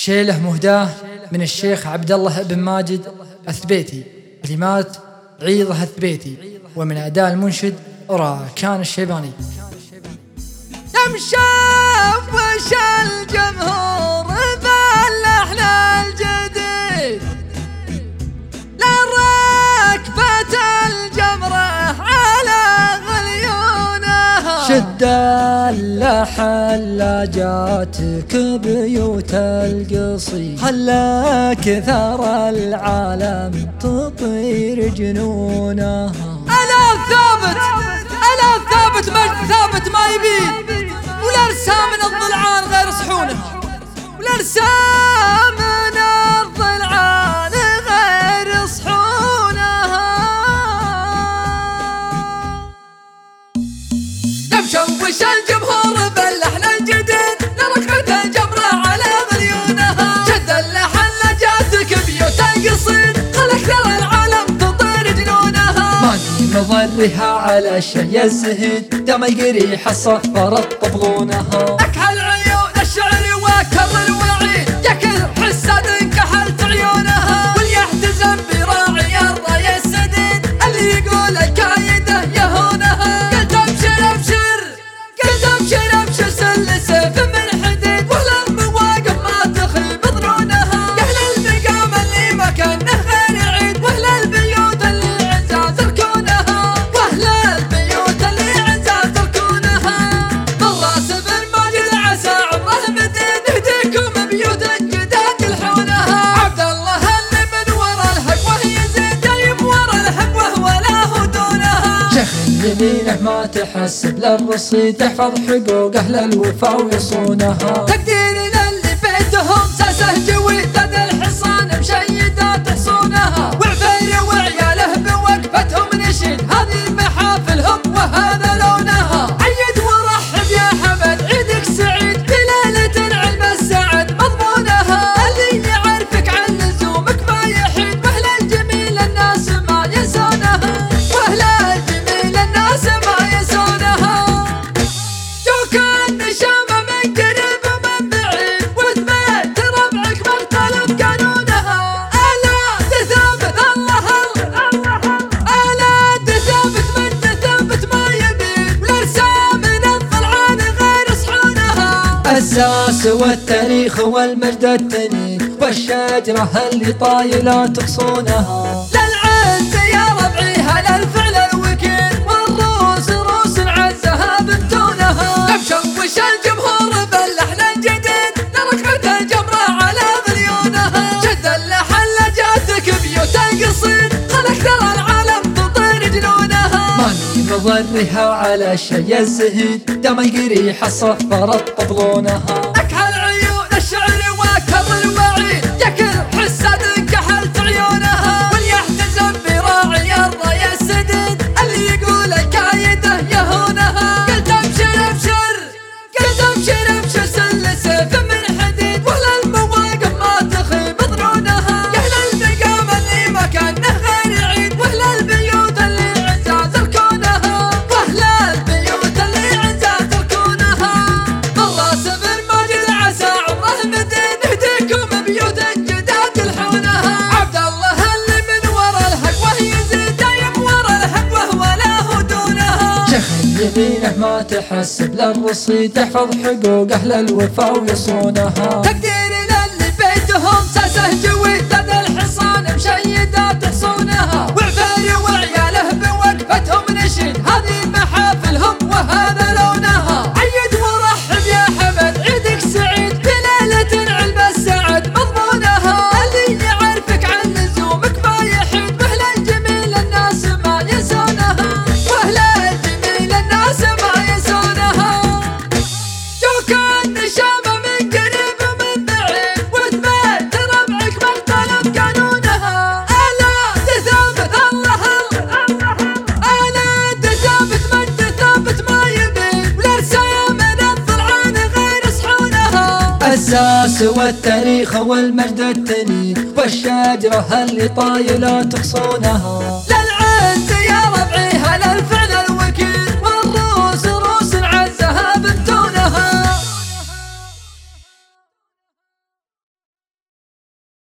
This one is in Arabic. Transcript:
شيله مهداه من الشيخ عبد الله بن ماجد الثبيتي، كلمات عيضها الثبيتي، ومن أداء المنشد راكان الشيباني. مشاف وش الجمهور بالأحلى الجديد، لركبة الجمرة على غليونها، شد حلاجاتك بيوت القصيد، خلى كثر العالم تطير جنونها. ألا ثابت مجد ثابت ما يبين، والأرسام من الضلعان غير صحونها، والأرسام من الضلعان غير صحونها. مشوش الجمهور باللحن الجديد، لركبة الجمرة على غليونها، شد حلاجاتك بيوت القصيد، خلى كثر العالم تطير جنونها. ماني مضرها على شي الزهد، دم القريح صفرت طبلونها. أكحل عيون الشعر وكر الوعيد، يكل حساد كحلت عيونها، واليحتزم براعي الراية السديد، اللي يقول الكايدة يهونها. قلت ابشر ابشر، قلت ابشر ابشر، سل سيف من حديد، واهل المواقف ما تخيب ظنونها. يا اهل المقام اللي ما كانه غير عيد، واهل البيوت اللي عزاز ركونها، واهل البيوت اللي عزاز ركونها. بالراس بن ماجد عسى عمره مدين، يهديكم بيوت جداد يلحونها. عبد الله اللي من ورا الهقوه يزيد، جايب ورا الهقوه ولا هو دونها. شيخ يمينه ما تحسب للرصيد، يحفظ حقوق أهل الوفا ويصونها. تقدير للي بيتهم ساسه جويد، لدى الحصان مشيدات حصونها، وعفير وعياله بوقفتهم نشيد، هذه محافلهم وهذا لونها. عيد ورحب يا حمد عيدك سعيد، بليلة علم السعد مضمونها، اللي يعرفك عن لزومك ما يحيد، واهل الجميل الناس ما ينسونها، واهل الجميل الناس ما ينسونها. جو كان نشامة من قريب ومن بعيد، وثبت ربعك مختلف قانونها. آلات ثابت الله آلات ثابت من ثابت ما يبين، والأرسام من الضلعان غير صحونها. الساس والتاريخ والمجد التنين، والشجرة اللي طايلة تقصونها. للعز يا ربعي هلا الفعل الوكيل، والروس روس عزها بنتونها. مشوش الجمهور باللحن الجديد، لركبة الجمرة على غليونها، شد حلاجاتك بيوت القصيد، خلى كثر العالم تطير جنونها. ماني مضرها على شي الزهد، دم القريح صفرت طبلونها. أكحل عيون الشعر وكر الوعيد، يكل حساد كحلت عيونها، واليحتزم براعي الراية السديد، اللي يقول الكايدة يهونها. قلت ابشر ابشر، قلت ابشر ابشر، سل سيف من حديد، واهل المواقف ما تخيب ظنونها. يا اهل المقام اللي ما كانه غير عيد، واهل البيوت اللي عزاز ركونها، واهل البيوت اللي عزاز ركونها. بالراس بن ماجد عسى عمره مدين، يهديكم بيوت جداد يلحونها. عبد الله اللي من ورا الهقوه يزيد، جايب ورا الهقوه ولا هو دونها. شيخ يمينه ما تحسب للرصيد، يحفظ حقوق أهل الوفا ويصونها. تقدير للي بيتهم ساسه جويد، لدى الحصان مشيدات حصونها، وعفير وعياله بوقفتهم نشيد، هذه محافلهم وهذا لونها. عيد ورحب يا حمد عيدك سعيد، بليلة علم السعد مضمونها، اللي يعرفك عن لزومك ما يحيد، واهل الجميل الناس ما ينسونها، واهل الجميل الناس ما ينسونها. جو كان نشامة من قريب ومن بعيد، وثبت ربعك مختلف قانونها. آلات ثابت الله آلات ثابت مجد ثابت ما يبين، والأرسام من الضلعان غير صحونها. الساس والتاريخ والمجد التنين، والشجرة اللي طايلة تقصونها. للعز يا ربعي هلا